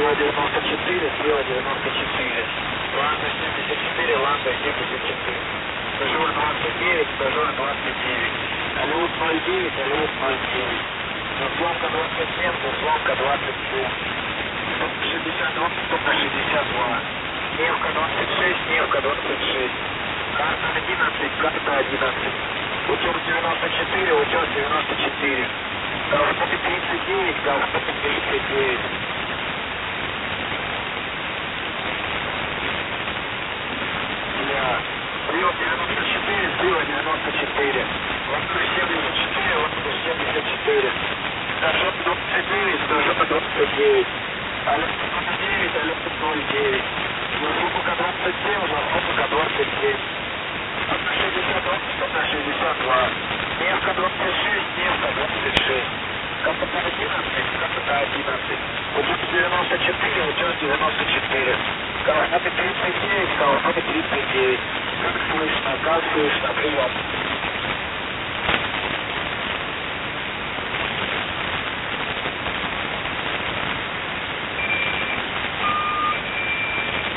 слева 94, слева 94. Ланда 74, Ланда 74. Стажер 29, стажер 29. Алют 09, Алют 09. Заслонка 27, заслонка 27. 162, 162. Невка 26, Невка 26. Карта 11, карта 11. Утес 94, утес 94. Галстопе 39, галстопе 39. Слева 94, слева 94. Ландер 74, Ландер 74. Стажер 29, стажер 29. Алёс 09, Алёс 09. Заслонка 27, заслонка 27. 162, 162. Невка 26, Невка 26. КПТ 11, КПТ 11. Утес 94, утес 94. Галстопе 39, галстопе 39. Как слышно, прием.